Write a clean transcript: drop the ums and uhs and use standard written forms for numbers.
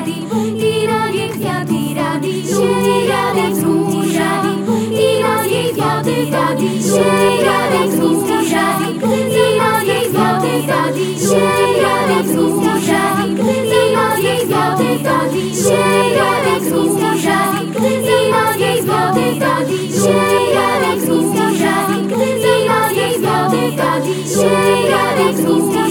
i na jej kwiaty siejady z różami, i na jej kwiaty siejady z różami, i na jej kwiaty siejady z różami, i na jej kwiaty siejady z różami, i na jej kwiaty siejady z różami, i na jej kwiaty siejady z różami.